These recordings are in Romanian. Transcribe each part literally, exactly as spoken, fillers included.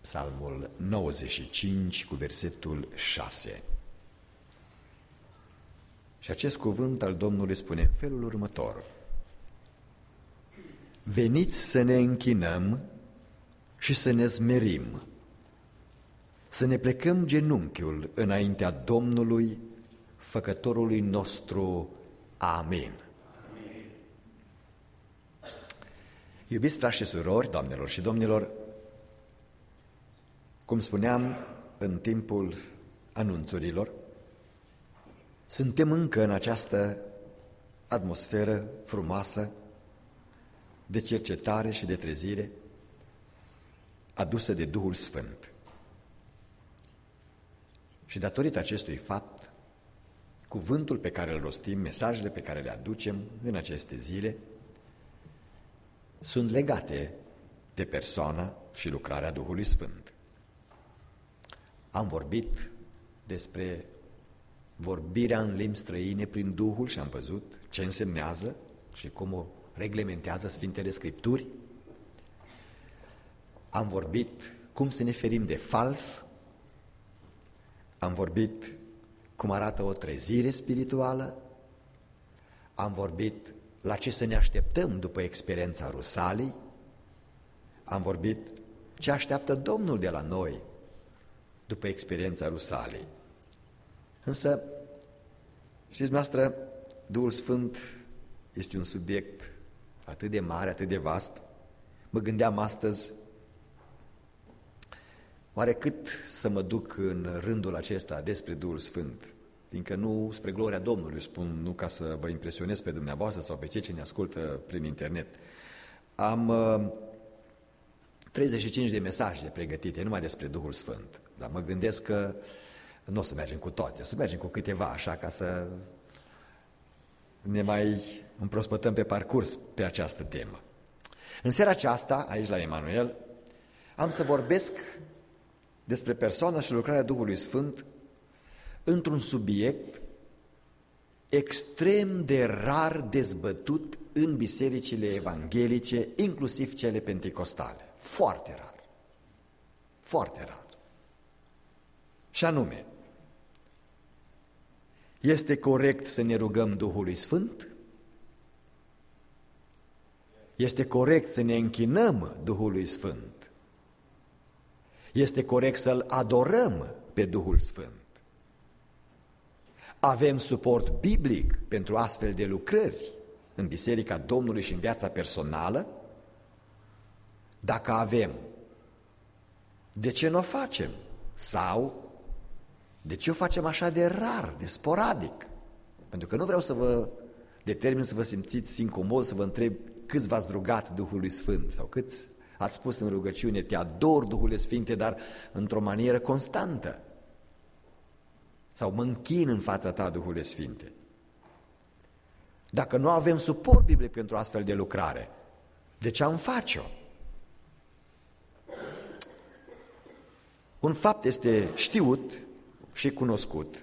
Psalmul nouăzeci și cinci cu versetul șase. Și acest cuvânt al Domnului spune în felul următor: veniți să ne închinăm și să ne smerim, să ne plecăm genunchiul înaintea Domnului, Făcătorului nostru. Amin. Amin. Iubiți frați și surori, doamnelor și domnilor, cum spuneam în timpul anunțurilor, suntem încă în această atmosferă frumoasă de cercetare și de trezire adusă de Duhul Sfânt. Și datorită acestui fapt, cuvântul pe care îl rostim, mesajele pe care le aducem în aceste zile, sunt legate de persoana și lucrarea Duhului Sfânt. Am vorbit despre vorbirea în limbi străine prin Duhul și am văzut ce însemnează și cum o reglementează Sfintele Scripturi. Am vorbit cum să ne ferim de fals. Am vorbit cum arată o trezire spirituală. Am vorbit la ce să ne așteptăm după experiența Rusalii. Am vorbit ce așteaptă Domnul de la noi după experiența Rusalii. Însă, știți noastră, Duhul Sfânt este un subiect atât de mare, atât de vast. Mă gândeam astăzi, oare cât să mă duc în rândul acesta despre Duhul Sfânt, fiindcă nu spre gloria Domnului spun, nu ca să vă impresionez pe dumneavoastră sau pe cei ce ne ascultă prin internet. Am uh, treizeci și cinci de mesaje pregătite numai despre Duhul Sfânt, dar mă gândesc că nu o să mergem cu toate, o să mergem cu câteva, așa, ca să ne mai împrospătăm pe parcurs pe această temă. În seara aceasta, aici la Emanuel, am să vorbesc despre persoana și lucrarea Duhului Sfânt într-un subiect extrem de rar dezbătut în bisericile evanghelice, inclusiv cele penticostale. Foarte rar. Foarte rar. Și anume, este corect să ne rugăm Duhului Sfânt? Este corect să ne închinăm Duhului Sfânt? Este corect să-L adorăm pe Duhul Sfânt? Avem suport biblic pentru astfel de lucrări în Biserica Domnului și în viața personală? Dacă avem, de ce nu o facem? Sau de ce o facem așa de rar, de sporadic? Pentru că nu vreau să vă determin să vă simțiți incomod, să vă întreb câți v-ați rugat Duhului Sfânt sau câți ați spus în rugăciune, te ador, Duhule Sfinte, dar într-o manieră constantă. Sau mă închin în fața ta, Duhule Sfinte. Dacă nu avem suport biblic pentru astfel de lucrare, de ce am face-o? Un fapt este știut și cunoscut.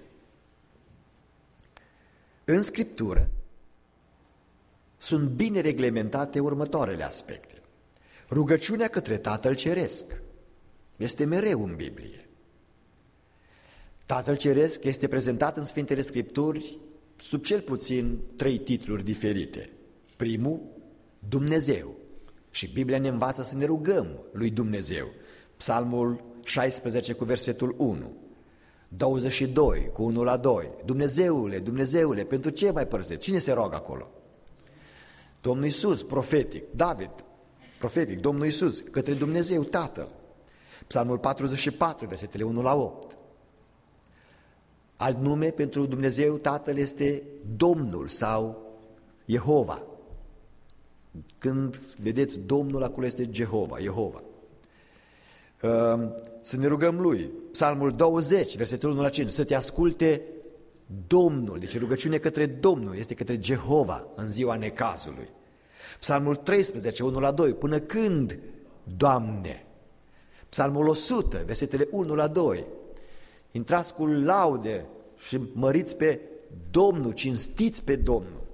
În Scriptură sunt bine reglementate următoarele aspecte. Rugăciunea către Tatăl Ceresc este mereu în Biblie. Tatăl Ceresc este prezentat în Sfintele Scripturi sub cel puțin trei titluri diferite. Primul, Dumnezeu. Și Biblia ne învață să ne rugăm lui Dumnezeu. Psalmul șaisprezece cu versetul unu, douăzeci și doi cu unu la doi, Dumnezeule, Dumnezeule, pentru ce mai părăsești? Cine se roagă acolo? Domnul Iisus, profetic, David, profetic, Domnul Iisus, către Dumnezeu Tatăl. Psalmul patruzeci și patru, versetele unu la opt. Alt nume pentru Dumnezeu Tatăl este Domnul sau Jehova. Când vedeți Domnul, acolo este Jehova, Jehova. Să ne rugăm Lui. Psalmul douăzeci, versetul unu la cinci, să te asculte Domnul. Deci rugăciune către Domnul este către Jehova în ziua necazului. Psalmul treisprezece, unu la doi, până când, Doamne? Psalmul o sută, versetele unu la doi, intrați cu laude și măriți pe Domnul, cinstiți pe Domnul.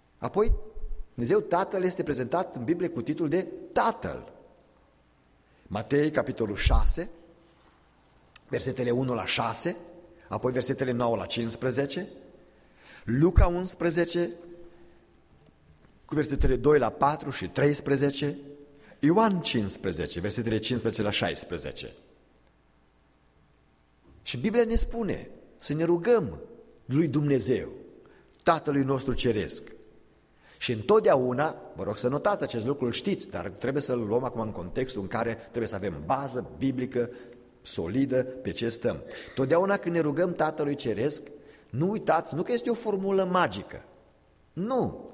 Apoi, Dumnezeu Tatăl este prezentat în Biblie cu titlul de Tatăl. Matei, capitolul șase, versetele unu la șase, apoi versetele nouă la cincisprezece, Luca unsprezece, cu versetele doi la patru și treisprezece, Ioan cincisprezece, versetele cincisprezece la șaisprezece. Și Biblia ne spune să ne rugăm lui Dumnezeu, Tatălui nostru Ceresc. Și întotdeauna, vă rog să notați acest lucru, îl știți, dar trebuie să-l luăm acum în contextul în care trebuie să avem bază biblică solidă pe ce stăm. Totdeauna când ne rugăm Tatălui Ceresc, nu uitați, nu că este o formulă magică, nu,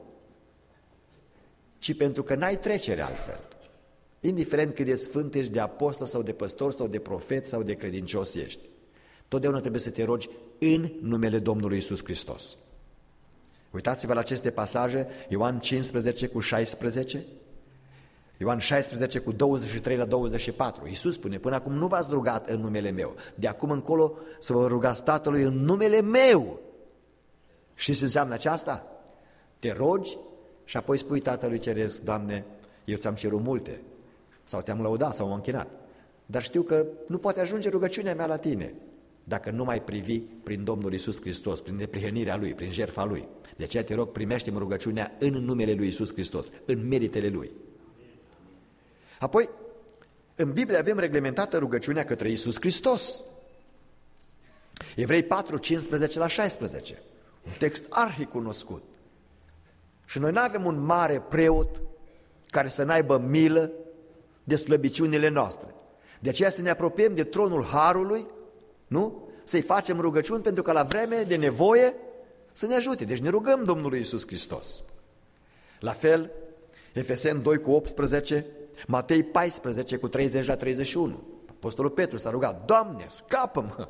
ci pentru că n-ai trecere altfel. Indiferent cât de sfânt ești, de apostol sau de păstor sau de profet sau de credincios ești, totdeauna trebuie să te rogi în numele Domnului Iisus Hristos. Uitați-vă la aceste pasaje, Ioan cincisprezece cu șaisprezece, Ioan șaisprezece cu douăzeci și trei la douăzeci și patru. Iisus spune, până acum nu v-ați rugat în numele meu, de acum încolo să vă rugați Tatălui în numele meu. Și ce înseamnă aceasta? Te rogi și apoi spui Tatălui Ceresc, Doamne, eu ți-am cerut multe, sau te-am lăudat sau m-am închinat, dar știu că nu poate ajunge rugăciunea mea la tine dacă nu mai privi prin Domnul Iisus Hristos, prin neprihănirea Lui, prin jertfa Lui. De aceea te rog, primește-mi rugăciunea în numele Lui Iisus Hristos, în meritele Lui. Apoi, în Biblie avem reglementată rugăciunea către Iisus Hristos. Evrei patru, cincisprezece la șaisprezece, un text arhicunoscut. Și noi nu avem un mare preot care să n-aibă milă de slăbiciunile noastre. De aceea să ne apropiem de tronul Harului, nu? Să-i facem rugăciuni pentru că la vreme de nevoie să ne ajute. Deci ne rugăm Domnului Iisus Hristos. La fel, Efeseni doi cu optsprezece, Matei paisprezece cu treizeci la treizeci și unu. Apostolul Petru s-a rugat, Doamne, scapă-mă!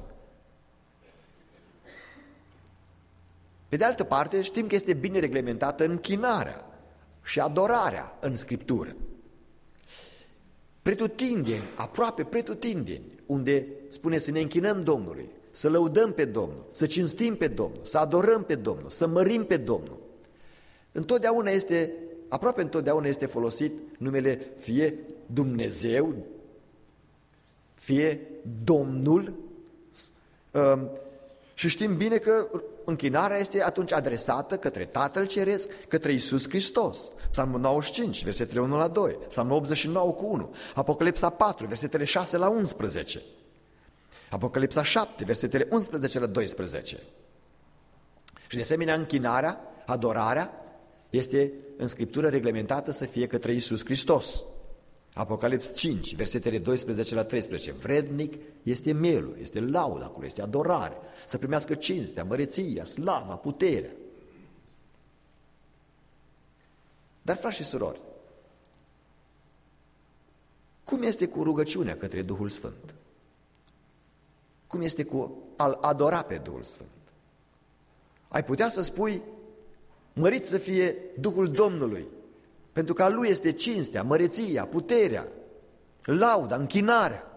Pe de altă parte, știm că este bine reglementată închinarea și adorarea în Scriptură. Pretutindeni, aproape pretutindeni, unde spune să ne închinăm Domnului, să lăudăm pe Domnul, să cinstim pe Domnul, să adorăm pe Domnul, să mărim pe Domnul. Întotdeauna este, aproape întotdeauna este folosit numele fie Dumnezeu, fie Domnul, și știm bine că închinarea este atunci adresată către Tatăl Ceresc, către Iisus Hristos. Psalmul nouăzeci și cinci, versetele unu la doi, Psalmul optzeci și nouă cu unu, Apocalipsa patru, versetele șase la unsprezece, Apocalipsa șapte, versetele unsprezece la doisprezece. Și de asemenea închinarea, adorarea, este în Scriptură reglementată să fie către Iisus Hristos. Apocalips cinci, versetele doisprezece la treisprezece. Vrednic este mielul, este lauda acolo, este adorare, să primească cinstea, măreția, slava, puterea. Dar, frați și surori, cum este cu rugăciunea către Duhul Sfânt? Cum este cu a-L adora pe Duhul Sfânt? Ai putea să spui, mărit să fie Duhul Domnului, pentru că a Lui este cinstea, măreția, puterea, lauda, închinarea.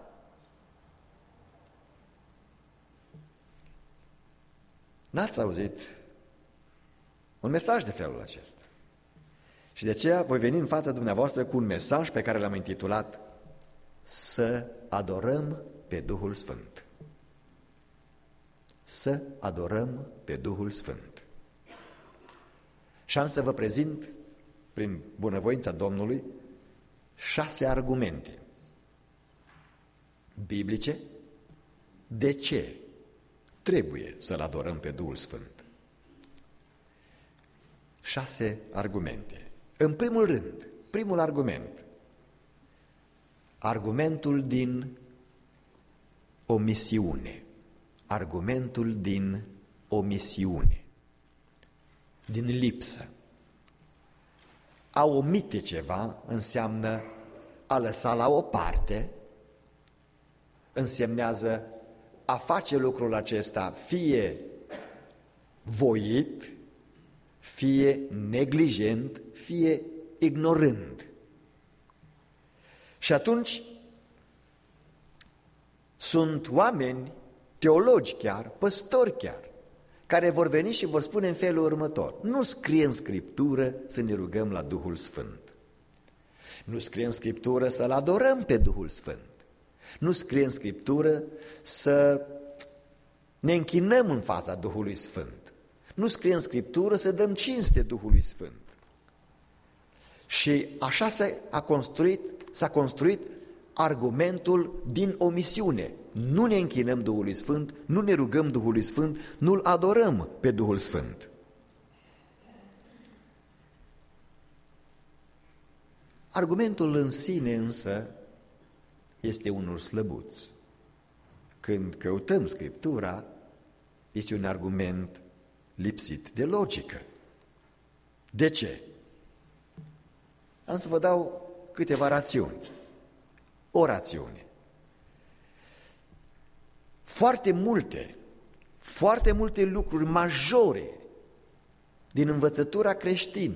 N-ați auzit un mesaj de felul acesta. Și de aceea voi veni în fața dumneavoastră cu un mesaj pe care l-am intitulat Să adorăm pe Duhul Sfânt. Să adorăm pe Duhul Sfânt. Și am să vă prezint, prin bunăvoința Domnului, șase argumente biblice de ce trebuie să-L adorăm pe Duhul Sfânt. Șase argumente. În primul rând, primul argument, argumentul din omisiune, argumentul din omisiune, din lipsă. A omite ceva înseamnă a lăsa la o parte, însemnează a face lucrul acesta fie voit, fie neglijent, fie ignorând. Și atunci sunt oameni, teologi chiar, păstori chiar, care vor veni și vor spune în felul următor: nu scrie în Scriptură să ne rugăm la Duhul Sfânt, nu scrie în Scriptură să-L adorăm pe Duhul Sfânt, Nu scrie în Scriptură să ne închinăm în fața Duhului Sfânt. Nu scrie în Scriptură să dăm cinste Duhului Sfânt. Și așa s-a construit, s-a construit argumentul din omisiune. Nu ne închinăm Duhului Sfânt, nu ne rugăm Duhului Sfânt, nu-L adorăm pe Duhul Sfânt. Argumentul în sine însă este unul slăbuț. Când căutăm Scriptura, este un argument lipsit de logică. De ce? Am să vă dau câteva rațiuni. O rațiune. Foarte multe, foarte multe lucruri majore din învățătura creștină,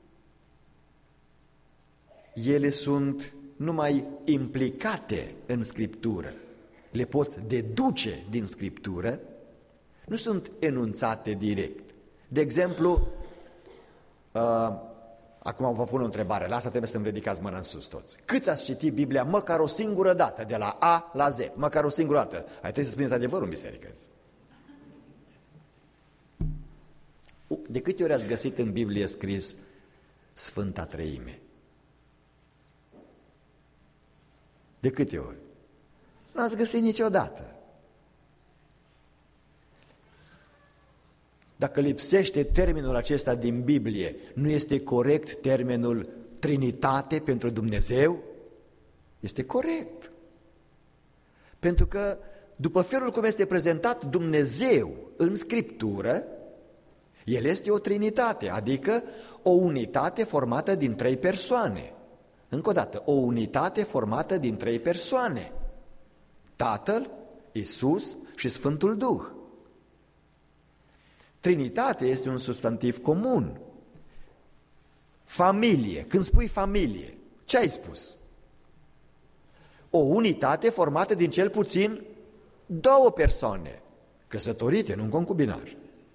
ele sunt numai implicate în Scriptură, le poți deduce din Scriptură, nu sunt enunțate direct. De exemplu, uh, acum vă pun o întrebare, la asta trebuie să-mi ridicați mâna în sus toți. Câți ați citit Biblia măcar o singură dată, de la A la Z, măcar o singură dată? Ai trebuie să spuneți adevărul în biserică. De câte ori ați găsit în Biblie scris Sfânta Treime? De câte ori? Nu ați găsit niciodată. Dacă lipsește termenul acesta din Biblie, nu este corect termenul Trinitate pentru Dumnezeu? Este corect. Pentru că, după felul cum este prezentat Dumnezeu în Scriptură, El este o Trinitate, adică o unitate formată din trei persoane. Încă o dată, o unitate formată din trei persoane. Tatăl, Iisus și Sfântul Duh. Trinitate este un substantiv comun. Familie. Când spui familie, ce ai spus? O unitate formată din cel puțin două persoane, căsătorite, nu un concubinaj.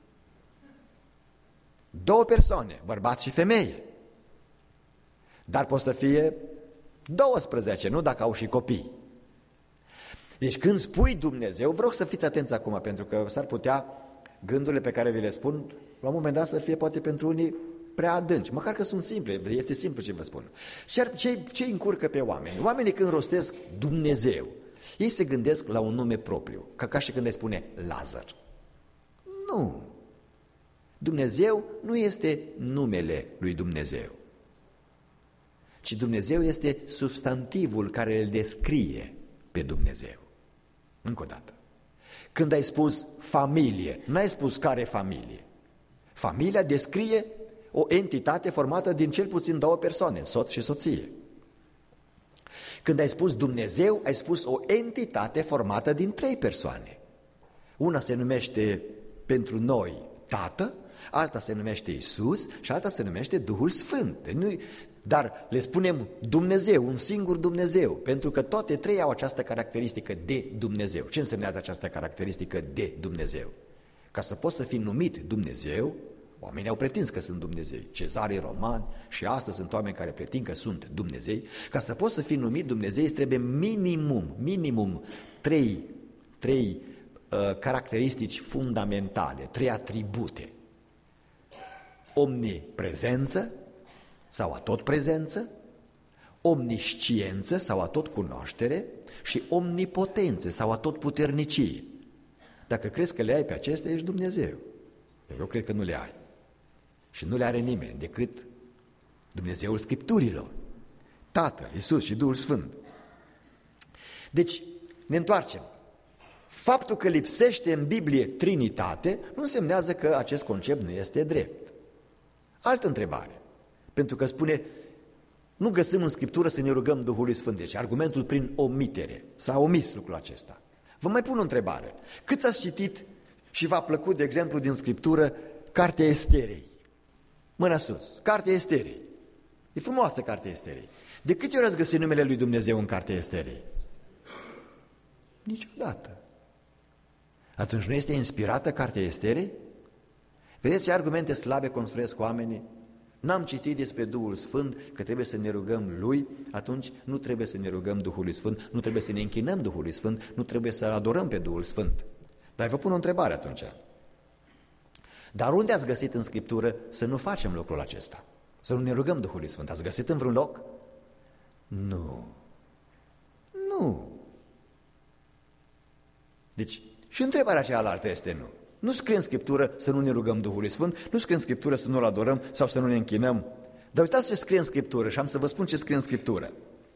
Două persoane, bărbat și femeie. Dar pot să fie douăsprezece, nu dacă au și copii. Deci când spui Dumnezeu, vă rog să fiți atenți acum, pentru că s-ar putea gândurile pe care vi le spun, la un moment dat să fie poate pentru unii prea adânci, măcar că sunt simple, este simplu ce vă spun. Ce, ce încurcă pe oameni? Oamenii când rostesc Dumnezeu, ei se gândesc la un nume propriu, ca, ca și când îi spune Lazar. Nu! Dumnezeu nu este numele lui Dumnezeu, ci Dumnezeu este substantivul care îl descrie pe Dumnezeu. Încă o dată. Când ai spus familie, n-ai spus care familie. Familia descrie o entitate formată din cel puțin două persoane, soț și soție. Când ai spus Dumnezeu, ai spus o entitate formată din trei persoane. Una se numește pentru noi Tată, alta se numește Iisus și alta se numește Duhul Sfânt. Dar le spunem Dumnezeu, un singur Dumnezeu, pentru că toate trei au această caracteristică de Dumnezeu. Ce însemnează această caracteristică de Dumnezeu? Ca să poți să fii numit Dumnezeu, oamenii au pretins că sunt Dumnezei, cezarii romani și astăzi sunt oameni care pretind că sunt Dumnezei. Ca să poți să fii numit Dumnezeu, îți trebuie minimum, minimum trei, trei uh, caracteristici fundamentale, trei atribute. Omniprezență sau atotprezență, omnisciență sau atotcunoaștere și omnipotență sau atotputernicie. Dacă crezi că le ai pe acestea, ești Dumnezeu. Eu cred că nu le ai. Și nu le are nimeni decât Dumnezeul Scripturilor, Tatăl, Iisus și Duhul Sfânt. Deci, ne întoarcem. Faptul că lipsește în Biblie Trinitate nu însemnează că acest concept nu este drept. Altă întrebare. Pentru că spune, nu găsim în Scriptură să ne rugăm Duhului Sfânt. Deci argumentul prin omitere. S-a omis lucrul acesta. Vă mai pun o întrebare. Câți ați citit și v-a plăcut, de exemplu, din Scriptură, Cartea Esterei? Mâna sus. Cartea Esterei. E frumoasă Cartea Esterei. De câte ori ați găsit numele lui Dumnezeu în Cartea Esterei? Niciodată. Atunci nu este inspirată Cartea Esterei? Vedeți ce argumente slabe construiesc oamenii? N-am citit despre Duhul Sfânt că trebuie să ne rugăm Lui, atunci nu trebuie să ne rugăm Duhului Sfânt, nu trebuie să ne închinăm Duhului Sfânt, nu trebuie să adorăm pe Duhul Sfânt. Dar vă pun o întrebare atunci. Dar unde ați găsit în Scriptură să nu facem lucrul acesta? Să nu ne rugăm Duhului Sfânt? Ați găsit în vreun loc? Nu. Nu. Deci, și întrebarea cealaltă este nu. Nu scrie în Scriptură să nu ne rugăm Duhului Sfânt, nu scrie în Scriptură să nu-L adorăm sau să nu ne închinăm. Dar uitați ce scrie în Scriptură și am să vă spun ce scrie în Scriptură.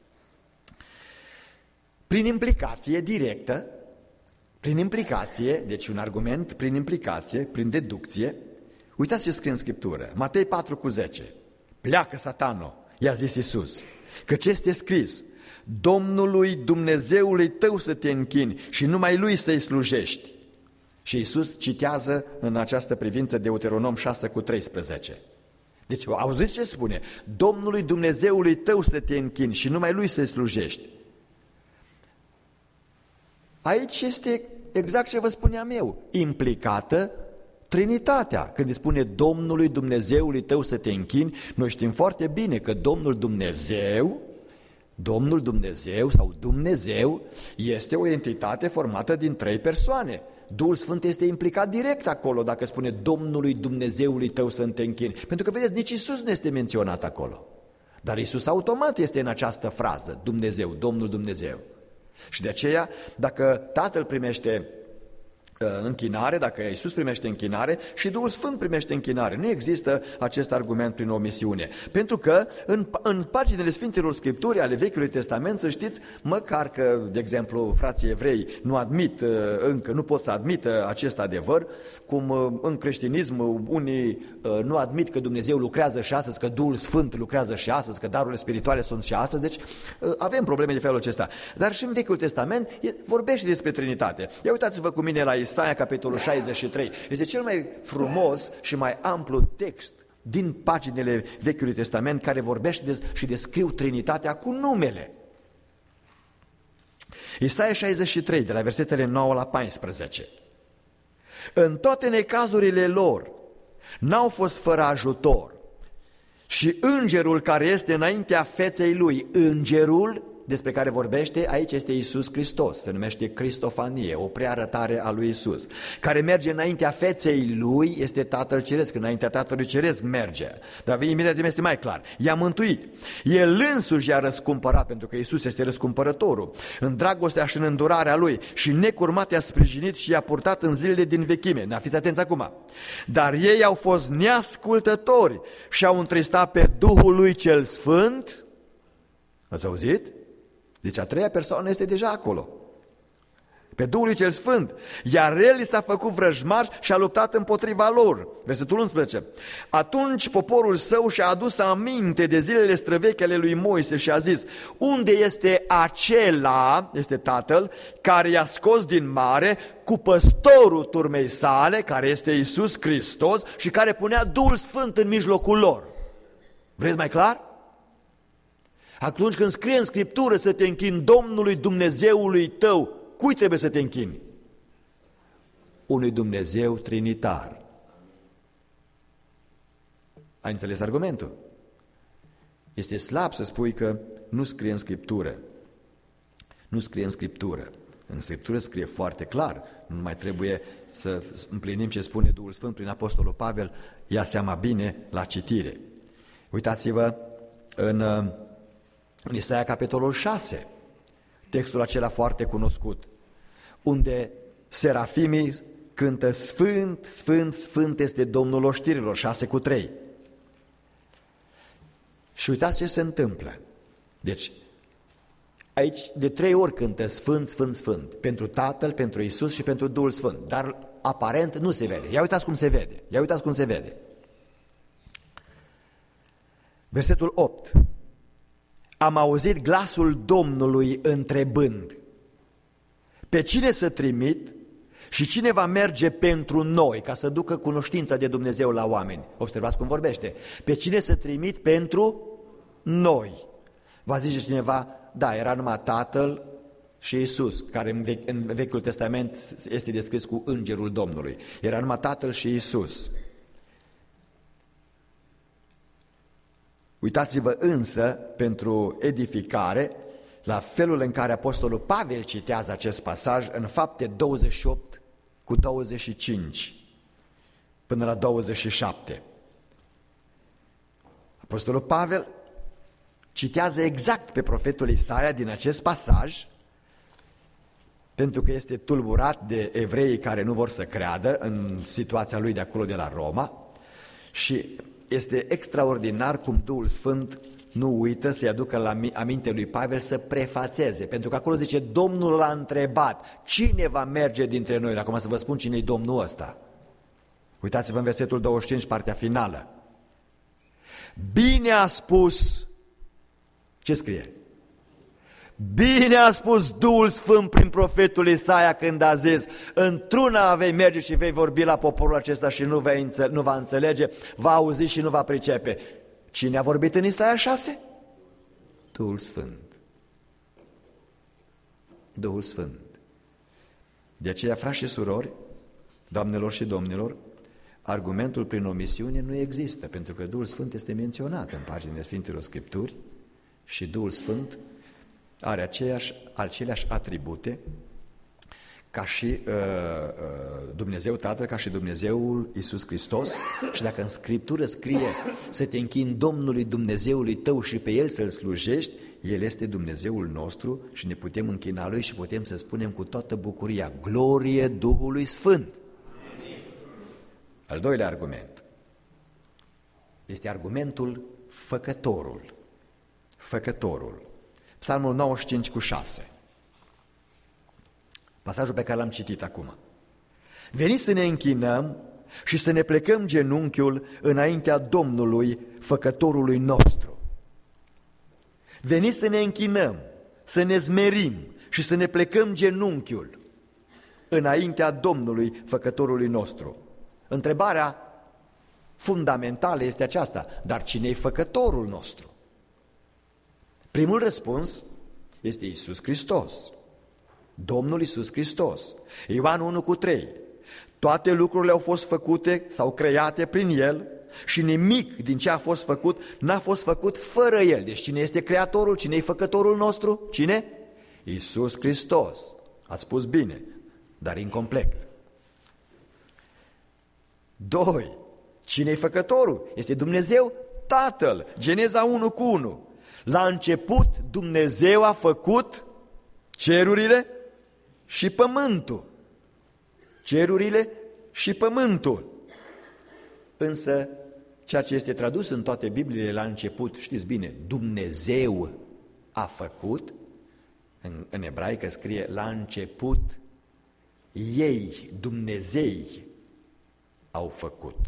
Prin implicație directă, prin implicație, deci un argument, prin implicație, prin deducție, uitați ce scrie în Scriptură. Matei patru cu zece. Pleacă, Satano, i-a zis Iisus, căci este scris, Domnului Dumnezeului tău să te închini și numai Lui să-i slujești. Și Iisus citează în această privință Deuteronom șase cu treisprezece. Deci, auziți ce spune? Domnului Dumnezeului tău să te închini și numai Lui să-i slujești. Aici este exact ce vă spuneam eu, implicată Trinitatea. Când îi spune Domnului Dumnezeului tău să te închini, noi știm foarte bine că Domnul Dumnezeu, Domnul Dumnezeu sau Dumnezeu este o entitate formată din trei persoane. Duhul Sfânt este implicat direct acolo dacă spune Domnului Dumnezeului tău să te închini. Pentru că, vedeți, nici Iisus nu este menționat acolo. Dar Iisus automat este în această frază, Dumnezeu, Domnul Dumnezeu. Și de aceea, dacă Tatăl primește închinare, dacă Iisus primește închinare și Duhul Sfânt primește închinare. Nu există acest argument prin omisiune. Pentru că în, în paginile Sfintelor Scripturi ale Vechiului Testament, să știți, măcar că, de exemplu, frații evrei nu admit încă, nu pot să admită acest adevăr, cum în creștinism unii nu admit că Dumnezeu lucrează și astăzi, că Duhul Sfânt lucrează și astăzi, că darurile spirituale sunt și astăzi, deci avem probleme de felul acesta. Dar și în Vechiul Testament vorbește despre Trinitate. Ia uitați-vă cu mine la Isaia, capitolul șaizeci și trei. Este cel mai frumos și mai amplu text din paginile Vechiului Testament care vorbește de, și descriu Trinitatea cu numele. Isaia șaizeci și trei, de la versetele nouă la paisprezece. În toate necazurile lor n-au fost fără ajutor și îngerul care este înaintea feței lui, îngerul despre care vorbește aici este Iisus Hristos, se numește Cristofanie, o prearătare a lui Iisus, care merge înaintea feței lui, este Tatăl Ceresc, înaintea Tatălui Ceresc merge, dar imediat este mai clar, i-a mântuit, el însuși i-a răscumpărat, pentru că Iisus este răscumpărătorul, în dragostea și în îndurarea lui și necurmat i-a sprijinit și i-a purtat în zilele din vechime, ne fiți atenți acum, dar ei au fost neascultători și au întristat pe Duhul lui cel Sfânt, ați auzit? Deci a treia persoană este deja acolo. Pe Duhul cel Sfânt. Iar el i s-a făcut vrăjmaș și a luptat împotriva lor. Versetul unsprezece. Atunci poporul său și-a adus aminte de zilele străvechi ale lui Moise și a zis, unde este acela, este Tatăl, care i-a scos din mare cu păstorul turmei sale, care este Iisus Hristos și care punea Duhul Sfânt în mijlocul lor. Vreți mai clar? Atunci când scrie în Scriptură să te închini Domnului Dumnezeului tău, cui trebuie să te închini? Unui Dumnezeu trinitar. Ai înțeles argumentul? Este slab să spui că nu scrie în Scriptură. Nu scrie în Scriptură. În Scriptură scrie foarte clar. Nu mai trebuie să împlinim ce spune Duhul Sfânt prin Apostolul Pavel. Ia seama bine la citire. Uitați-vă în... În Isaia, capitolul șase, textul acela foarte cunoscut, unde serafimii cântă Sfânt, Sfânt, Sfânt este Domnul oștirilor, șase cu trei. Și uitați ce se întâmplă. Deci, aici de trei ori cântă Sfânt, Sfânt, Sfânt, pentru Tatăl, pentru Iisus și pentru Duhul Sfânt, dar aparent nu se vede. Ia uitați cum se vede, ia uitați cum se vede. Versetul opt. Am auzit glasul Domnului întrebând, pe cine să trimit și cine va merge pentru noi, ca să ducă cunoștința de Dumnezeu la oameni? Observați cum vorbește. Pe cine să trimit pentru noi? Va zice cineva, da, era numai Tatăl și Iisus, care în, vechi, în Vechiul Testament este descris cu îngerul Domnului. Era numai Tatăl și Iisus. Uitați-vă însă, pentru edificare, la felul în care apostolul Pavel citează acest pasaj în Fapte douăzeci și opt cu douăzeci și cinci până la douăzeci și șapte. Apostolul Pavel citează exact pe profetul Isaia din acest pasaj, pentru că este tulburat de evreii care nu vor să creadă în situația lui de acolo de la Roma și este extraordinar cum Duhul Sfânt nu uită să-i aducă la aminte lui Pavel să prefațeze, pentru că acolo zice, Domnul l-a întrebat, cine va merge dintre noi? Acum să vă spun cine e Domnul ăsta. Uitați-vă în versetul douăzeci și cinci, partea finală. Bine a spus, ce scrie? Bine a spus Duhul Sfânt prin profetul Isaia când a zis, într-una vei merge și vei vorbi la poporul acesta și nu, vei înțe- nu va înțelege, va auzi și nu va pricepe. Cine a vorbit în Isaia șase? Duhul Sfânt. Duhul Sfânt. De aceea, frați și surori, doamnelor și domnilor, argumentul prin omisiune nu există, pentru că Duhul Sfânt este menționat în paginile Sfintelor Scripturi și Duhul Sfânt are aceeași, aceleași atribute ca și uh, uh, Dumnezeu Tatăl, ca și Dumnezeul Iisus Hristos. Și dacă în Scriptură scrie să te închini Domnului Dumnezeului tău și pe El să-L slujești, El este Dumnezeul nostru și ne putem închina Lui și putem să spunem cu toată bucuria, glorie Duhului Sfânt. Amin. Al doilea argument este argumentul făcătorul. Făcătorul. Psalmul nouăzeci și cinci cu șase. Pasajul pe care l-am citit acum. Veniți să ne închinăm și să ne plecăm genunchiul înaintea Domnului, făcătorului nostru. Veniți să ne închinăm, să ne zmerim și să ne plecăm genunchiul înaintea Domnului, făcătorului nostru. Întrebarea fundamentală este aceasta, dar cine e făcătorul nostru? Primul răspuns este Iisus Hristos, Domnul Iisus Hristos. Ioan unu cu trei. Toate lucrurile au fost făcute sau create prin El și nimic din ce a fost făcut n-a fost făcut fără El. Deci cine este creatorul, cine e făcătorul nostru? Cine? Iisus Hristos. Ați spus bine, dar incomplet. Doi. Cine e făcătorul? Este Dumnezeu Tatăl. Geneza unu cu unu. La început Dumnezeu a făcut cerurile și pământul. Cerurile și pământul. Însă, ceea ce este tradus în toate Bibliile la început, știți bine, Dumnezeu a făcut, în, în ebraică scrie la început, ei, Dumnezei, au făcut.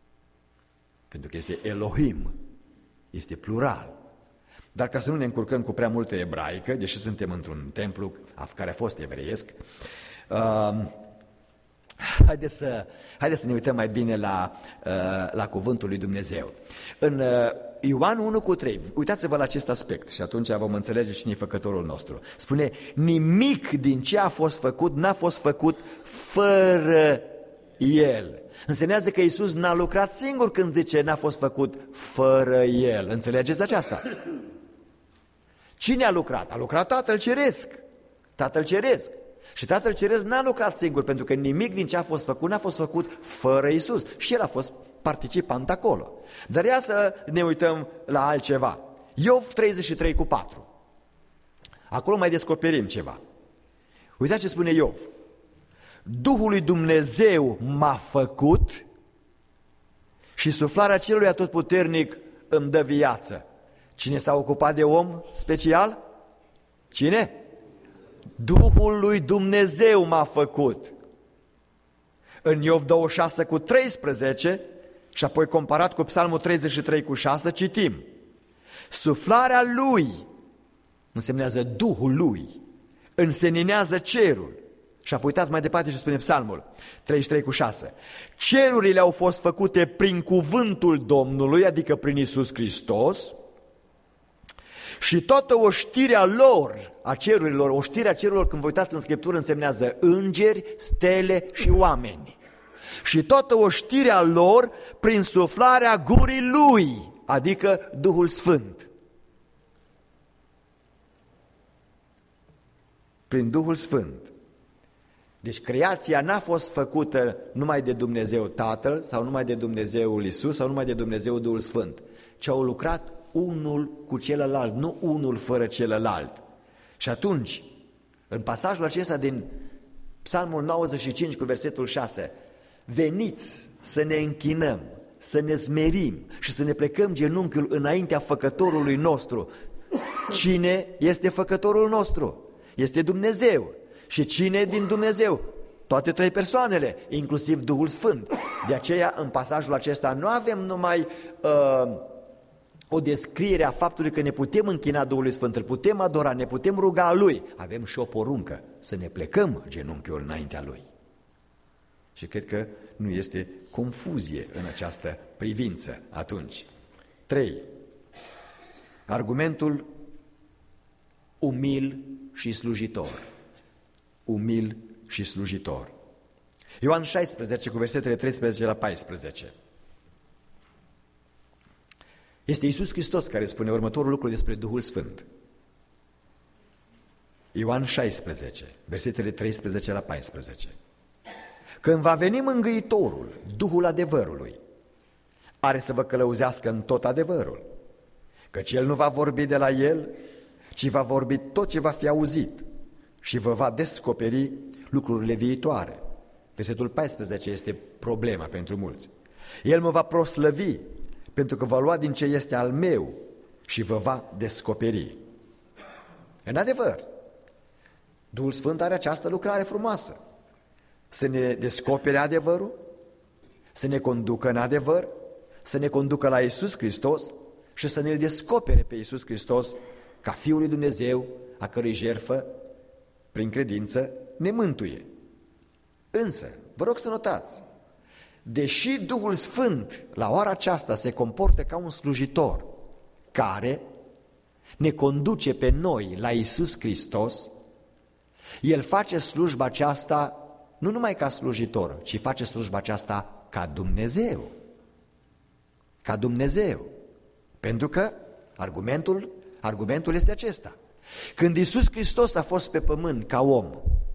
Pentru că este Elohim, este plural. Dar ca să nu ne încurcăm cu prea multă ebraică, deși suntem într-un templu care a fost evreiesc, uh, haideți, să, haideți să ne uităm mai bine la, uh, la cuvântul lui Dumnezeu. În uh, Ioan unu cu trei, uitați-vă la acest aspect și atunci vom înțelege cine e făcătorul nostru. Spune, nimic din ce a fost făcut n-a fost făcut fără El. Însemnează că Iisus n-a lucrat singur când zice n-a fost făcut fără El. Înțelegeți aceasta? Cine a lucrat? A lucrat Tatăl Ceresc. Tatăl Ceresc. Și Tatăl Ceresc n-a lucrat singur, pentru că nimic din ce a fost făcut n-a fost făcut fără Iisus. Și El a fost participant acolo. Dar ia să ne uităm la altceva. Iov treizeci și trei cu patru. Acolo mai descoperim ceva. Uitați ce spune Iov. Duhul lui Dumnezeu m-a făcut și suflarea celui atotputernic îmi dă viață. Cine s-a ocupat de om special? Cine? Duhul lui Dumnezeu m-a făcut. În Iov douăzeci și șase cu treisprezece și apoi comparat cu Psalmul treizeci și trei cu șase, citim. Suflarea lui, însemnează Duhul lui, înseninează cerul. Și apoi uitați mai departe și spune Psalmul treizeci și trei cu șase. Cerurile au fost făcute prin cuvântul Domnului, adică prin Iisus Hristos, și toată oștirea lor, a cerurilor, oștirea cerurilor, când vă uitați în Scriptură, însemnează îngeri, stele și oameni. Și toată oștirea lor prin suflarea gurii Lui. adică Duhul Sfânt. Prin Duhul Sfânt. Deci creația n-a fost făcută numai de Dumnezeu Tatăl sau numai de Dumnezeul Iisus sau numai de Dumnezeul Duhul Sfânt, ci au lucrat unul cu celălalt, nu unul fără celălalt. Și atunci, în pasajul acesta din Psalmul nouăzeci și cinci cu versetul șase, veniți să ne închinăm, să ne smerim și să ne plecăm genunchiul înaintea Făcătorului nostru. Cine este Făcătorul nostru? Este Dumnezeu. Și cine din Dumnezeu? Toate trei persoanele, inclusiv Duhul Sfânt. De aceea, în pasajul acesta nu avem numai uh, o descriere a faptului că ne putem închina Duhului Sfânt, îl putem adora, ne putem ruga Lui. Avem și o poruncă, să ne plecăm genunchiul înaintea Lui. Și cred că nu este confuzie în această privință atunci. trei. Argumentul umil și slujitor. Umil și slujitor. Ioan șaisprezece cu versetele treisprezece la paisprezece. Este Iisus Hristos care spune următorul lucru despre Duhul Sfânt. Ioan șaisprezece, versetele treisprezece la paisprezece. Când va veni Mângâitorul, Duhul adevărului, are să vă călăuzească în tot adevărul, căci El nu va vorbi de la El, ci va vorbi tot ce va fi auzit și vă va descoperi lucrurile viitoare. Versetul paisprezece este problema pentru mulți. El mă va proslăvi, pentru că va lua din ce este al meu și vă va descoperi. În adevăr, Duhul Sfânt are această lucrare frumoasă. Să ne descopere adevărul, să ne conducă în adevăr, să ne conducă la Iisus Hristos și să ne-L descopere pe Iisus Hristos ca Fiul lui Dumnezeu, a cărui jertfă, prin credință, ne mântuie. Însă, vă rog să notați, deși Duhul Sfânt la ora aceasta se comportă ca un slujitor care ne conduce pe noi la Iisus Hristos, El face slujba aceasta nu numai ca slujitor, ci face slujba aceasta ca Dumnezeu. Ca Dumnezeu. Pentru că argumentul, argumentul este acesta. Când Iisus Hristos a fost pe pământ ca om,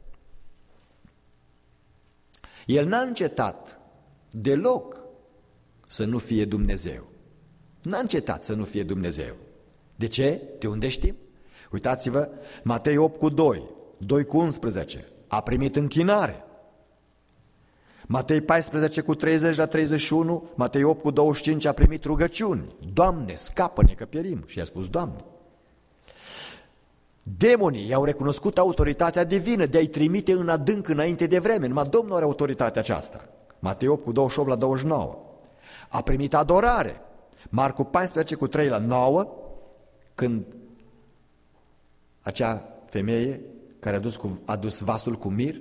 El n-a încetat deloc să nu fie Dumnezeu. N-a încetat să nu fie Dumnezeu. De ce? De unde știm? Uitați-vă, Matei opt cu doi, doi cu unsprezece, a primit închinare. Matei paisprezece cu treizeci la treizeci și unu, Matei opt cu douăzeci și cinci a primit rugăciuni. Doamne, scapă-ne că pierim. Și i-a spus, Doamne. Demonii i-au recunoscut autoritatea divină de a-i trimite în adânc înainte de vreme. Numai Domnul are autoritatea aceasta. Matei opt cu douăzeci și opt la douăzeci și nouă. A primit adorare. Marcu paisprezece cu trei la nouă, când acea femeie care a dus, cu, a dus vasul cu mir,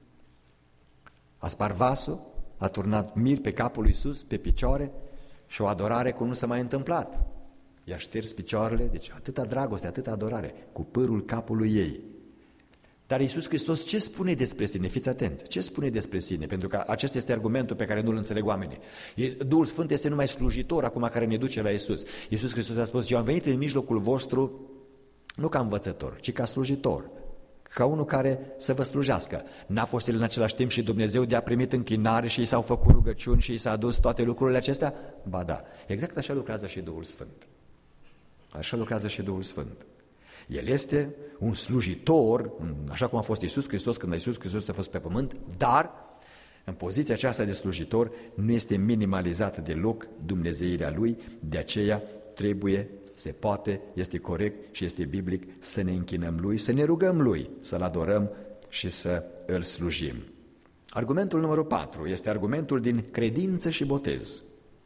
a spart vasul, a turnat mir pe capul lui Iisus, pe picioare, și o adorare cum nu s-a mai întâmplat. I-a șters picioarele, deci atâta dragoste, atâta adorare, cu părul capului ei. Dar Iisus Hristos ce spune despre sine? Fiți atenți, ce spune despre sine? Pentru că acesta este argumentul pe care nu-l înțeleg oamenii. Duhul Sfânt este numai slujitor acum care ne duce la Iisus. Iisus Hristos a spus, eu am venit în mijlocul vostru nu ca învățător, ci ca slujitor, ca unul care să vă slujească. N-a fost El în același timp și Dumnezeu de a primit închinare și i s-au făcut rugăciuni și i s-a adus toate lucrurile acestea? Ba da, exact așa lucrează și Duhul Sfânt. Așa lucrează și Duhul Sfânt. El este un slujitor, așa cum a fost Iisus Hristos când Iisus Hristos a fost pe pământ, dar în poziția aceasta de slujitor nu este minimalizată deloc dumnezeirea Lui, de aceea trebuie, se poate, este corect și este biblic să ne închinăm Lui, să ne rugăm Lui, să-L adorăm și să Îl slujim. Argumentul numărul patru este argumentul din credință și botez.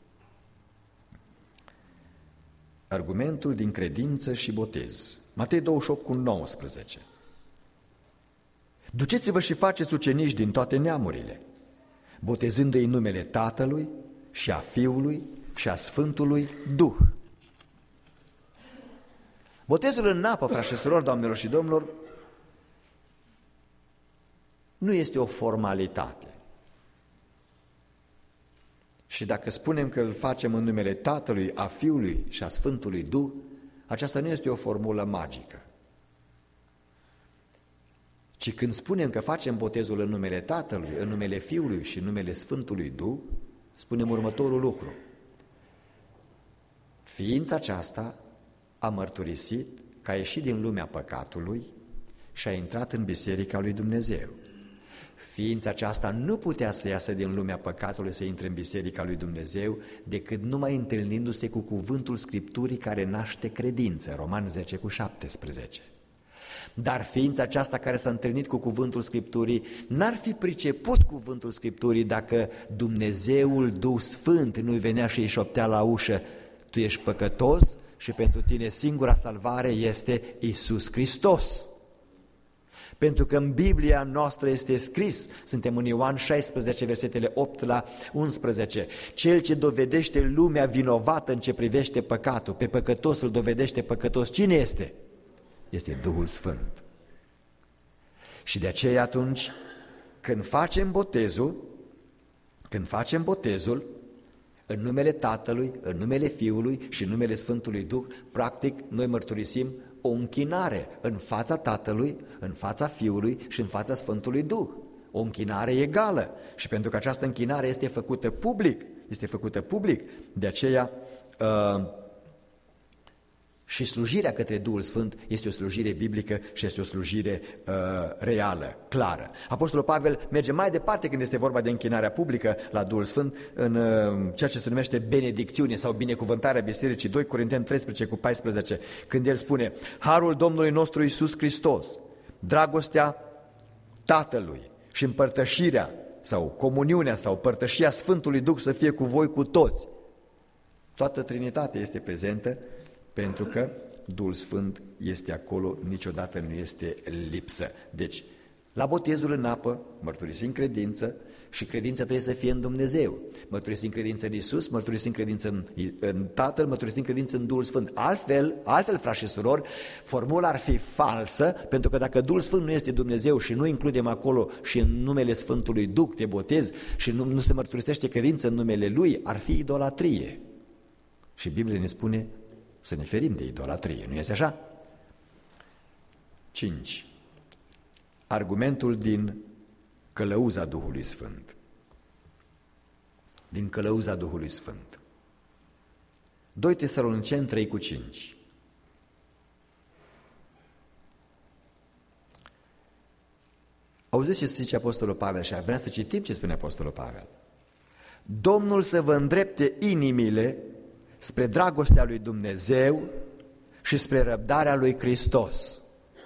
Argumentul din credință și botez. Matei douăzeci și opt cu nouăsprezece. Duceți-vă și faceți ucenici din toate neamurile, botezându-i în numele Tatălui și a Fiului și a Sfântului Duh. Botezul în apă, frați și surori, doamnelor și domnilor, nu este o formalitate. Și dacă spunem că îl facem în numele Tatălui, a Fiului și a Sfântului Duh, aceasta nu este o formulă magică. Ci când spunem că facem botezul în numele Tatălui, în numele Fiului și în numele Sfântului Duh, spunem următorul lucru. Ființa aceasta a mărturisit că a ieșit din lumea păcatului și a intrat în Biserica lui Dumnezeu. Ființa aceasta nu putea să iasă din lumea păcatului să intre în Biserica lui Dumnezeu decât numai întâlnindu-se cu cuvântul Scripturii care naște credință, Romani zece cu șaptesprezece. Dar ființa aceasta care s-a întâlnit cu cuvântul Scripturii n-ar fi priceput cuvântul Scripturii dacă Dumnezeul Duh Sfânt nu-i venea și îi șoptea la ușă: tu ești păcătos și pentru tine singura salvare este Iisus Hristos. Pentru că în Biblia noastră este scris, suntem în Ioan șaisprezece, versetele opt la unsprezece, cel ce dovedește lumea vinovată în ce privește păcatul, pe păcătos îl dovedește păcătos. Cine este? Este Duhul Sfânt. Și de aceea atunci, când facem botezul, când facem botezul, în numele Tatălui, în numele Fiului și în numele Sfântului Duh, practic noi mărturisim o închinare în fața Tatălui, în fața Fiului și în fața Sfântului Duh. O închinare egală. Și pentru că această închinare este făcută public, este făcută public, de aceea uh, și slujirea către Duhul Sfânt este o slujire biblică și este o slujire uh, reală, clară. Apostolul Pavel merge mai departe când este vorba de închinarea publică la Duhul Sfânt în uh, ceea ce se numește benedicțiune sau binecuvântarea bisericii, doi Corinteni treisprezece cu paisprezece, când el spune: harul Domnului nostru Iisus Hristos, dragostea Tatălui și împărtășirea sau comuniunea sau părtășia Sfântului Duh să fie cu voi cu toți. Toată Trinitatea este prezentă, pentru că Duhul Sfânt este acolo, niciodată nu este lipsă. Deci, la botezul în apă, mărturisim credință și credința trebuie să fie în Dumnezeu. Mărturisim credință în Iisus, mărturisim credință în, în Tatăl, mărturisim credință în Duhul Sfânt. Altfel, altfel, frați și surori, formula ar fi falsă, pentru că dacă Duhul Sfânt nu este Dumnezeu și nu includem acolo și în numele Sfântului Duh te botezi și nu, nu se mărturisește credință în numele Lui, ar fi idolatrie. Și Biblia ne spune să ne ferim de idolatrie, nu este așa? cinci. Argumentul din călăuza Duhului Sfânt. Din călăuza Duhului Sfânt. doi Tesaloniceni trei cu cinci. Auziți ce zice Apostolul Pavel și vrea să citim ce spune Apostolul Pavel. Domnul să vă îndrepte inimile spre dragostea lui Dumnezeu și spre răbdarea lui Hristos.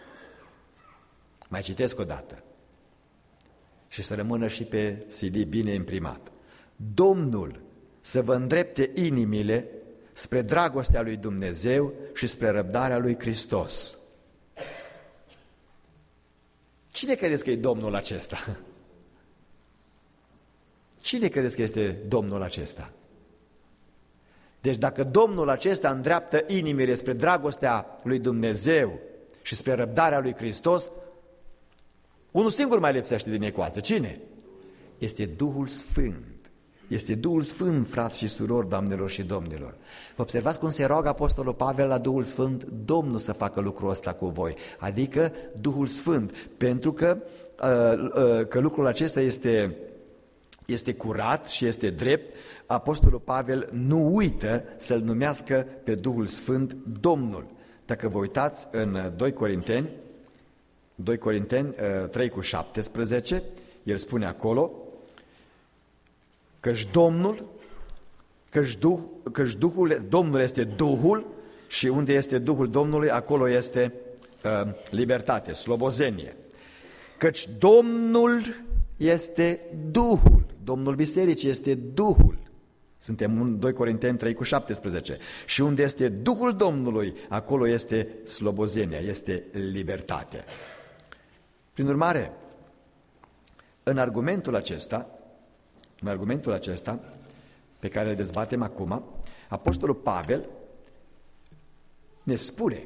Mai citesc o dată și să rămână și pe C D bine imprimat. Domnul să vă îndrepte inimile spre dragostea lui Dumnezeu și spre răbdarea lui Hristos. Cine credeți că e Domnul acesta? Cine credeți că este Domnul acesta? Deci dacă Domnul acesta îndreaptă inimile spre dragostea lui Dumnezeu și spre răbdarea lui Hristos, unul singur mai lipsește din ecuație. Cine? Este Duhul Sfânt. Este Duhul Sfânt, frați și surori, doamnelor și domnilor. Vă observați cum se roagă Apostolul Pavel la Duhul Sfânt? Domnul să facă lucrul ăsta cu voi, adică Duhul Sfânt, pentru că, că lucrul acesta este, este curat și este drept. Apostolul Pavel nu uită să-L numească pe Duhul Sfânt Domnul. Dacă vă uitați în doi Corinteni, doi Corinteni trei cu șaptesprezece, el spune acolo că-și Domnul, că-și Duh, că-și Duhul, Domnul este Duhul și unde este Duhul Domnului, acolo este uh, libertate, slobozenie. Căci Domnul este Duhul, Domnul Bisericii este Duhul. Suntem în doi Corinteni trei cu șaptesprezece. Și unde este Duhul Domnului, acolo este slobozenia, este libertatea. Prin urmare, în argumentul acesta, în argumentul acesta pe care îl dezbatem acum, Apostolul Pavel ne spune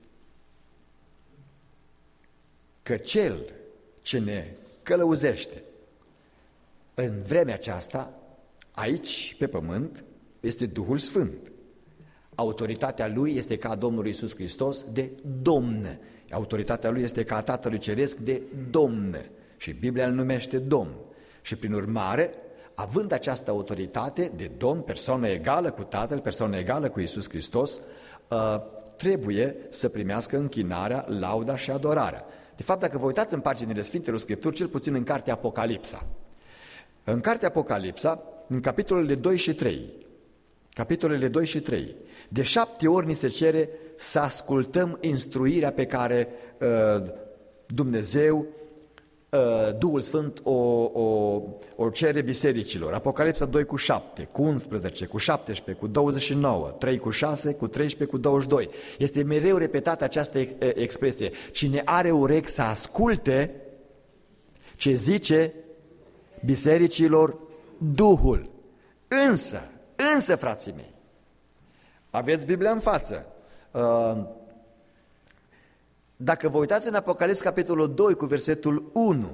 că cel ce ne călăuzește în vremea aceasta Aici, pe pământ, este Duhul Sfânt. Autoritatea Lui este ca a Domnului Iisus Hristos de Domn. Autoritatea Lui este ca a Tatălui Ceresc de Domn. Și Biblia îl numește Domn. Și prin urmare, având această autoritate de Domn, persoană egală cu Tatăl, persoană egală cu Iisus Hristos, trebuie să primească închinarea, lauda și adorarea. De fapt, dacă vă uitați în paginile Sfintelor Scripturi, cel puțin în cartea Apocalipsa, în cartea Apocalipsa, în capitolele doi și trei, capitolele doi și trei, de șapte ori ni se cere să ascultăm instruirea pe care uh, Dumnezeu, uh, Duhul Sfânt, o, o, o cere bisericilor. Apocalipsa doi cu șapte, cu unsprezece, cu șaptesprezece, cu douăzeci și nouă, trei cu șase, cu treisprezece, cu douăzeci și doi. Este mereu repetată această expresie. Cine are urechi să asculte ce zice bisericilor Duhul. Însă, însă, frații mei, aveți Biblia în față. Dacă vă uitați în Apocalips, capitolul doi, cu versetul unu,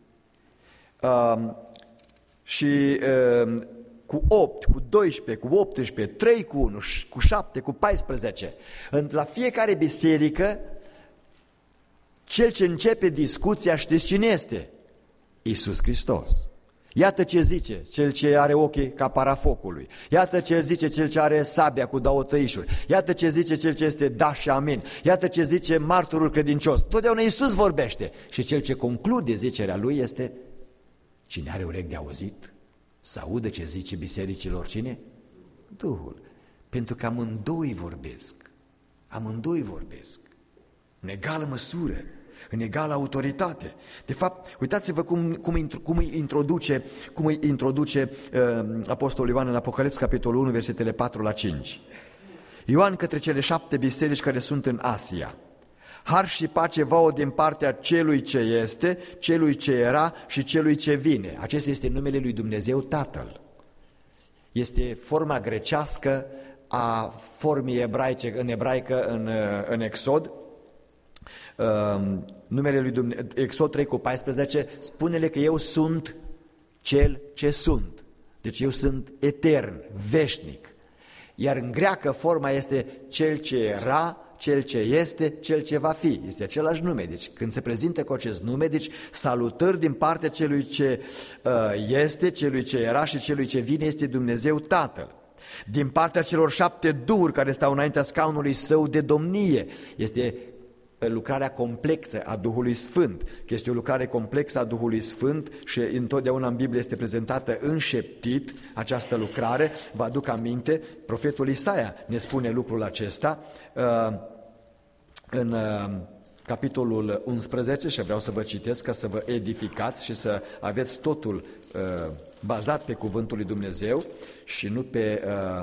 și cu opt, cu doisprezece, cu optsprezece, trei cu unu, cu șapte, cu paisprezece, la fiecare biserică, cel ce începe discuția, știți cine este? Iisus Hristos. Iată ce zice cel ce are ochii ca parafocului. Iată ce zice cel ce are sabia cu două tăișuri. Iată ce zice cel ce este da și amin. Iată ce zice martorul credincios. Totdeauna Iisus vorbește. Și cel ce conclude zicerea lui este: cine are urechi de auzit, să audă ce zice bisericilor cine? Duhul. Pentru că amândoi vorbesc. Amândoi vorbesc. În egală măsură, în egală autoritate. De fapt, uitați-vă cum, cum, cum îi introduce, cum îi introduce uh, Apostolul Ioan în Apocalips, capitolul unu, versetele patru la cinci. Ioan către cele șapte biserici care sunt în Asia. Har și pace vouă din partea celui ce este, celui ce era și celui ce vine. Acesta este numele lui Dumnezeu Tatăl. Este forma grecească a formei ebraice, în ebraică, în, în Exod. Uh, numele lui Dumnezeu, Exod trei cu paisprezece, spune-le că eu sunt cel ce sunt. Deci eu sunt etern, veșnic. Iar în greacă forma este cel ce era, cel ce este, cel ce va fi. Este același nume. Deci când se prezintă cu acest nume, deci salutări din partea celui ce uh, este, celui ce era și celui ce vine este Dumnezeu Tatăl. Din partea celor șapte duhuri care stau înaintea scaunului său de domnie, este lucrarea complexă a Duhului Sfânt, că este o lucrare complexă a Duhului Sfânt și întotdeauna în Biblie este prezentată înșeptit această lucrare. Vă aduc aminte, profetul Isaia ne spune lucrul acesta în capitolul unsprezece și vreau să vă citesc ca să vă edificați și să aveți totul bazat pe cuvântul lui Dumnezeu și nu pe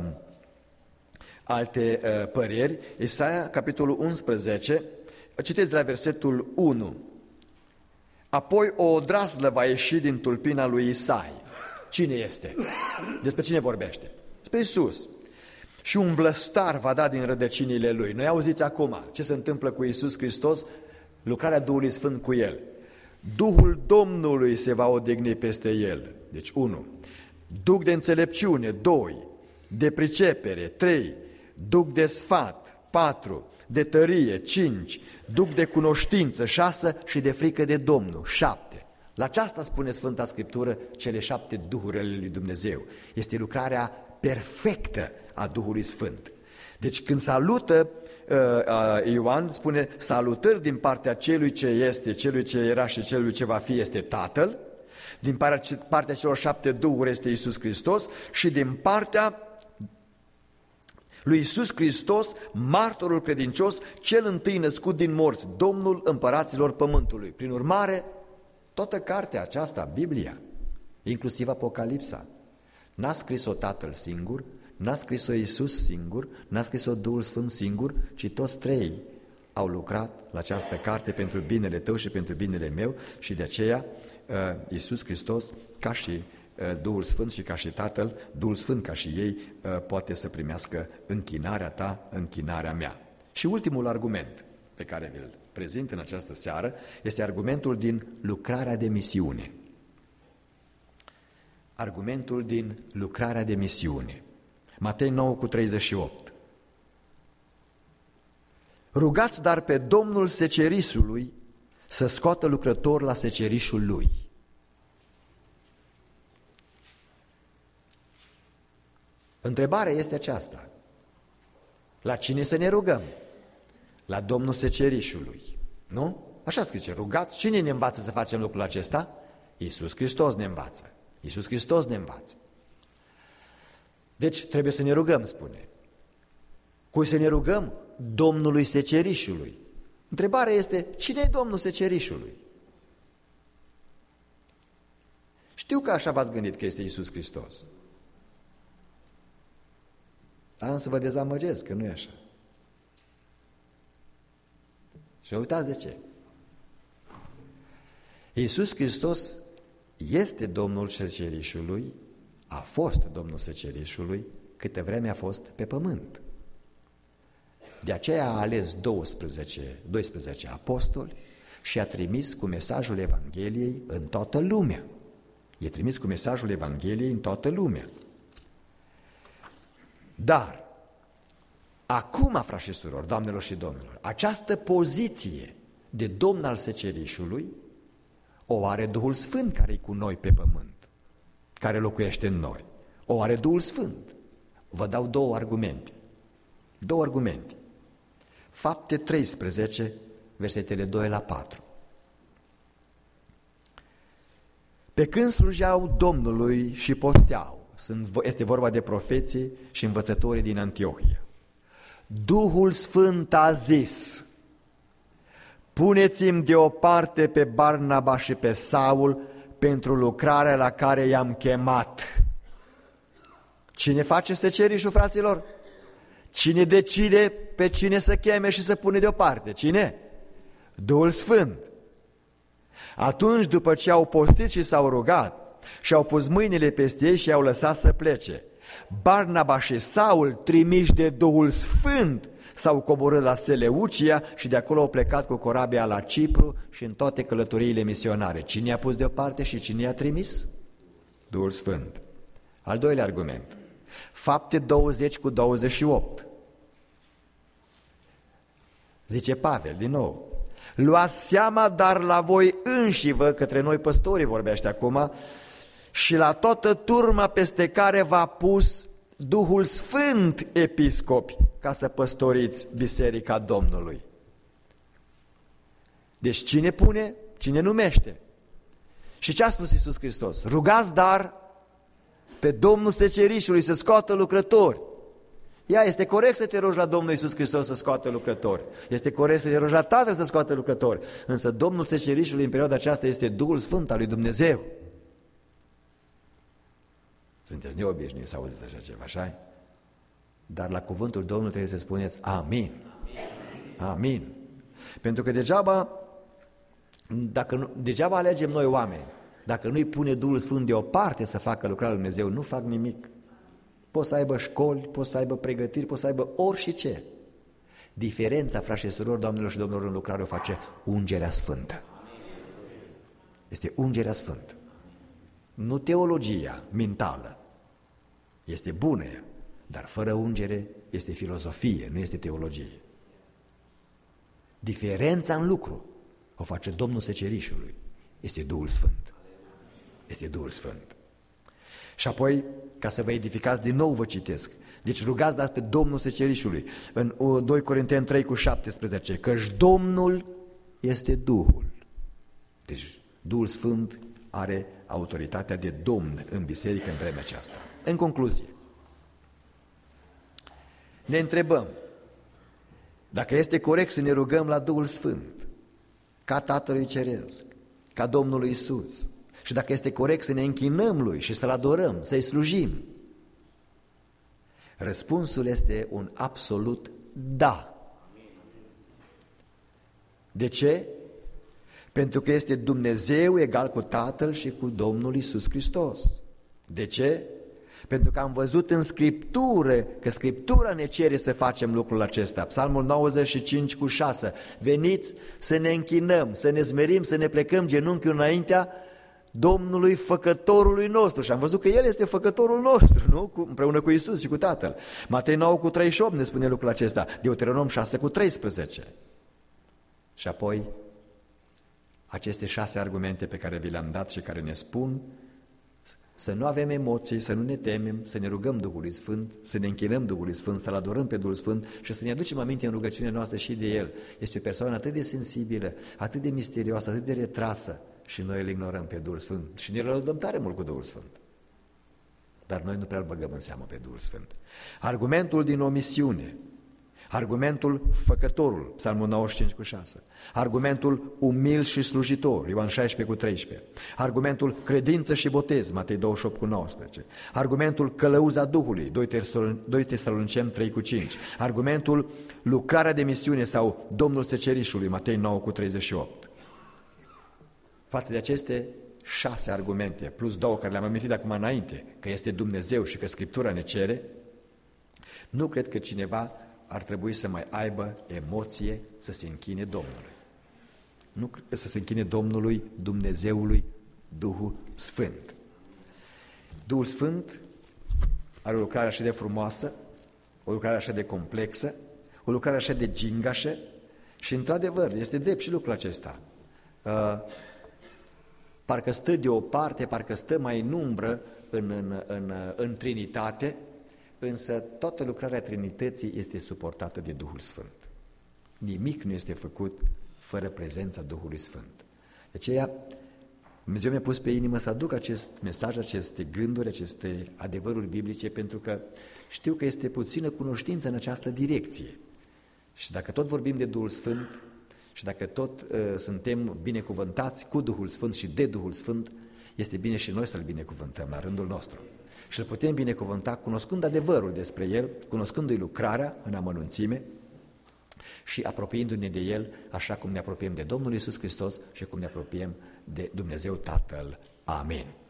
alte păreri. Isaia, capitolul unsprezece, citeți de la versetul unu. Apoi o odraslă va ieși din tulpina lui Isai. Cine este? Despre cine vorbește? Despre Iisus. Și un vlăstar va da din rădăcinile lui. Noi auziți acum ce se întâmplă cu Iisus Hristos, lucrarea Duhului Sfânt cu el. Duhul Domnului se va odihni peste el. Deci unu. Duh de înțelepciune, doi. De pricepere, trei. Duh de sfat, patru. De tărie, cinci, duh de cunoștință, șase și de frică de Domnul, șapte. La aceasta spune Sfânta Scriptură cele șapte duhuri ale lui Dumnezeu. Este lucrarea perfectă a Duhului Sfânt. Deci când salută uh, Ioan, spune salutări din partea celui ce este, celui ce era și celui ce va fi este Tatăl, din partea, partea celor șapte duhuri este Iisus Hristos și din partea lui Iisus Hristos, martorul credincios, cel întâi născut din morți, Domnul împăraților pământului. Prin urmare, toată cartea aceasta, Biblia, inclusiv Apocalipsa, n-a scris-o Tatăl singur, n-a scris-o Iisus singur, n-a scris-o Duhul Sfânt singur, ci toți trei au lucrat la această carte pentru binele tău și pentru binele meu și de aceea Iisus Hristos, ca și Duhul Sfânt și ca și Tatăl, Duhul Sfânt ca și ei poate să primească închinarea ta, închinarea mea. Și ultimul argument pe care vi-l prezint în această seară este argumentul din lucrarea de misiune. argumentul din lucrarea de misiune. Matei nouă cu treizeci și opt. Rugați dar pe Domnul secerisului să scoată lucrători la secerișul lui. Întrebarea este aceasta. La cine să ne rugăm? La Domnul secerișului, nu? Așa scrie, rugați. Cine ne învață să facem lucrul acesta? Iisus Hristos ne învață. Iisus Hristos ne învață. Deci trebuie să ne rugăm, spune. Cui să ne rugăm? Domnului secerișului. Întrebarea este, cine e Domnul secerișului? Știu că așa v-ați gândit că este Iisus Hristos. Dar să vă dezamăgesc că nu e așa. Și uitați de ce. Iisus Hristos este Domnul secerișului, a fost Domnul secerișului câte vreme a fost pe pământ. De aceea a ales doisprezece, doisprezece apostoli și a trimis cu mesajul Evangheliei în toată lumea. E trimis cu mesajul Evangheliei în toată lumea. Dar, acum, frați și surori, doamnelor și domnilor, această poziție de domn al secerișului o are Duhul Sfânt care e cu noi pe pământ, care locuiește în noi. O are Duhul Sfânt. Vă dau două argumente. Două argumente. Fapte treisprezece, versetele doi la patru. Pe când slujeau Domnului și posteau, este vorba de profeții și învățătorii din Antiohia, Duhul Sfânt a zis: puneți-mi deoparte pe Barnaba și pe Saul pentru lucrarea la care i-am chemat. Cine face secerișul, fraților? Cine decide pe cine să cheme și să pune deoparte? Cine? Duhul Sfânt. Atunci, după ce au postit și s-au rugat și au pus mâinile peste ei și i-au lăsat să plece, Barnaba și Saul, trimiși de Duhul Sfânt, s-au coborât la Seleucia și de acolo au plecat cu corabia la Cipru și în toate călătoriile misionare. Cine i-a pus deoparte și cine i-a trimis? Duhul Sfânt. Al doilea argument. Fapte douăzeci cu douăzeci și opt. Zice Pavel din nou: luați seama dar la voi înșivă, către noi păstorii vorbește acum, și la toată turma peste care v-a pus Duhul Sfânt episcopi, ca să păstoriți biserica Domnului. Deci cine pune? Cine numește? Și ce a spus Iisus Hristos? Rugați dar pe Domnul secerișului să scoată lucrători. Ea, este corect să te rogi la Domnul Iisus Hristos să scoată lucrători. Este corect să te rogi la Tatăl să scoată lucrători. Însă Domnul secerișului în perioada aceasta este Duhul Sfânt al lui Dumnezeu. Sunteți neobișnuiți să auziți așa ceva, așa? Dar la cuvântul Domnului trebuie să spuneți amin. Amin. Amin. Pentru că degeaba, dacă nu, degeaba alegem noi oameni, dacă nu-i pune Duhul Sfânt deoparte să facă lucrarea lui Dumnezeu, nu fac nimic. Pot să aibă școli, pot să aibă pregătiri, pot să aibă orice. Diferența, frați și surori, doamnelor și domnilor, în lucrare o face ungerea sfântă. Este ungerea sfântă. Nu teologia mentală. Este bună, dar fără ungere este filozofie, nu este teologie. Diferența în lucru o face Domnul secerișului. Este Duhul Sfânt. Este Duhul Sfânt. Și apoi, ca să vă edificați, din nou vă citesc. Deci rugați dați pe Domnul secerișului. În doi Corinteni trei cu șaptesprezece, căci Domnul este Duhul. Deci Duhul Sfânt are autoritatea de Domn în biserică în vremea aceasta. În concluzie, ne întrebăm dacă este corect să ne rugăm la Duhul Sfânt, ca Tatălui Ceresc, ca Domnului Iisus, și dacă este corect să ne închinăm Lui și să-L adorăm, să-I slujim. Răspunsul este un absolut da. De ce? Pentru că este Dumnezeu egal cu Tatăl și cu Domnul Iisus Hristos. De ce? Pentru că am văzut în Scriptură, că Scriptura ne cere să facem lucrul acesta. Psalmul nouăzeci și cinci cu șase. Veniți să ne închinăm, să ne smerim, să ne plecăm genunchiul înaintea Domnului Făcătorului nostru. Și am văzut că El este Făcătorul nostru, nu? Cu, împreună cu Iisus și cu Tatăl. Matei nouă cu treizeci și opt ne spune lucrul acesta, Deuteronom șase cu treisprezece. Și apoi, aceste șase argumente pe care vi le-am dat și care ne spun să nu avem emoții, să nu ne temem, să ne rugăm Duhului Sfânt, să ne închinăm Duhului Sfânt, să-L adorăm pe Duhul Sfânt și să ne aducem aminte în rugăciunea noastră și de El. Este o persoană atât de sensibilă, atât de misterioasă, atât de retrasă și noi îl ignorăm pe Duhul Sfânt și ne lăudăm tare mult cu Duhul Sfânt. Dar noi nu prea îl băgăm în seamă pe Duhul Sfânt. Argumentul din omisiune, argumentul făcătorul, Psalmul nouăzeci și cinci cu șase, argumentul umil și slujitor, Ioan șaisprezece cu treisprezece, argumentul credință și botez, Matei douăzeci și opt cu nouăsprezece, argumentul călăuza Duhului, doi Tesaloniceni trei cu cinci, argumentul lucrarea de misiune sau Domnul secerișului, Matei nouă cu treizeci și opt. Față de aceste șase argumente, plus două care le-am amintit acum înainte, că este Dumnezeu și că Scriptura ne cere, nu cred că cineva ar trebui să mai aibă emoție să se închine Domnului. Nu să se închine Domnului, Dumnezeului, Duhul Sfânt. Duhul Sfânt are o lucrare așa de frumoasă, o lucrare așa de complexă, o lucrare așa de gingașă și, într-adevăr, este drept și lucrul acesta. Uh, parcă stă deoparte, parcă stă mai în umbră în, în, în, în Trinitate, însă toată lucrarea Trinității este suportată de Duhul Sfânt. Nimic nu este făcut fără prezența Duhului Sfânt. De aceea, Dumnezeu mi-a pus pe inimă să aduc acest mesaj, aceste gânduri, aceste adevăruri biblice, pentru că știu că este puțină cunoștință în această direcție. Și dacă tot vorbim de Duhul Sfânt și dacă tot uh, suntem binecuvântați cu Duhul Sfânt și de Duhul Sfânt, este bine și noi să-L binecuvântăm la rândul nostru. Și îl putem binecuvânta cunoscând adevărul despre El, cunoscându-i lucrarea în amănunțime și apropiindu-ne de El așa cum ne apropiem de Domnul Iisus Hristos și cum ne apropiem de Dumnezeu Tatăl. Amin.